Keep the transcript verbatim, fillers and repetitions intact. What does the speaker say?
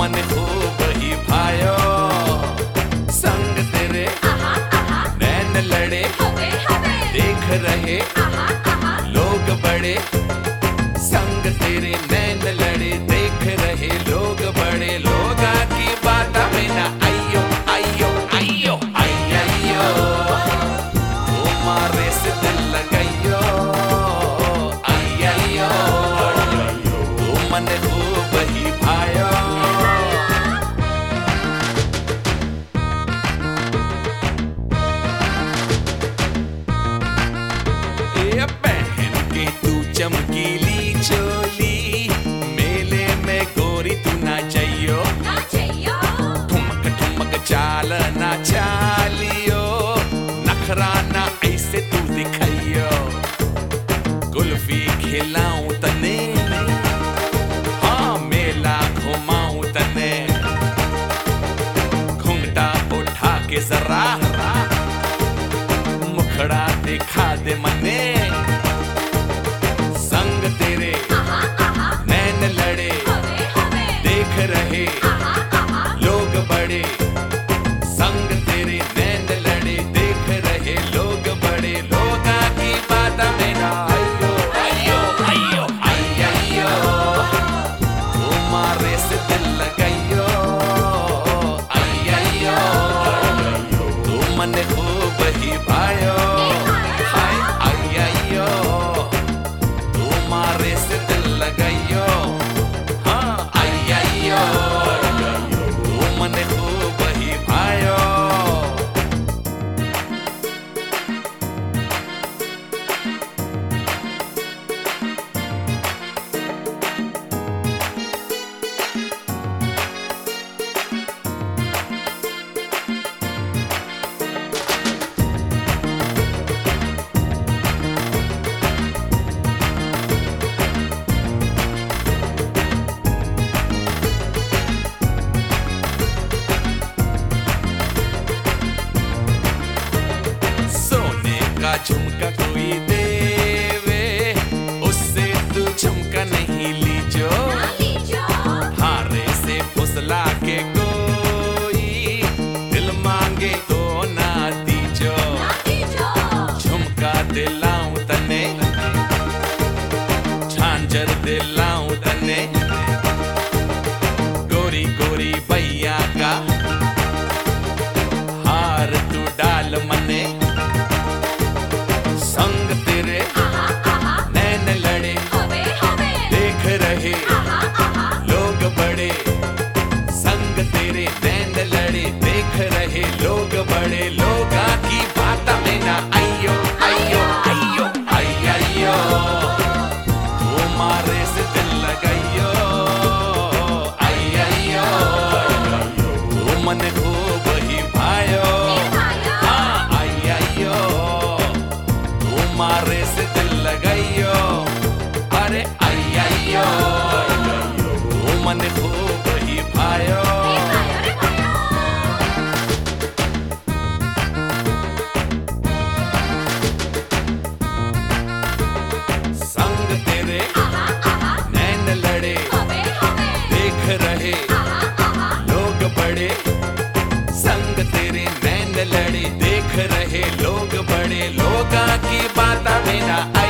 मन खूब ही भायो, संग तेरे नैन लड़े, देख रहे लोग बड़े, संग तेरे नैन लड़े, देख रहे लोग बड़े, लोगा की बात में ना आइयो आइयो आइयो आइयो, तुम्हारे से दिल लगाइयो आइयो, तू मन खूब ही भायो। ये पहन के तू चमकीली चोली, मेले में गोरी तू ना चाहियो, ठुमक ठुमक चाल ना चालियो, नखरा ना ऐसे तू दिखाइयो, कुल्फी खिलाऊं तने, हाँ मेला घुमाऊं तने, घुंघटा उठा के जरा मुखड़ा दिखा दे मने, संग तेरे नैन लड़े, देख रहे लोग बड़े, संग तेरे नैन लड़े, देख रहे लोग बड़े, लोगा की बात में ना आइयो आइयो आइयो आइयो, तुम्हारे से दिल लगाइयो आइयो, तू मन खूब ही भायो, हाय आइयो, तुम्हारे से दिल लगाइयो, हाँ आइयो, तू मन खूब ही भायो। झुमका कोई देवे, उससे तू झुमका नहीं लीजो, हारे से फुसला के कोई दिल मांगे तो ना दीजो, झुमका दिलाऊं तने, झांझर दिलाऊं तने, गोरी गोरी भैया का हार तू डाल मने, संग तेरे नैन लड़े, देख रहे लोग बड़े, संग तेरे नैन लड़े, देख रहे लोग बड़े, लोगा की बात में ना आइयो आइयो आइयो आइयो, तुम्हारे से दिल लगाइयो आइयो, तू मन खूब ही भायो, हाँ आइयो, तुम्हारे से दिल लगाइयो, अरे आइयो, तू मन खूब ही भायो। संग तेरे नैन लड़े, देख रहे लोग बड़े, संग तेरे नैन लड़े, देख रहे लोग बड़े, लोगा की बात में ना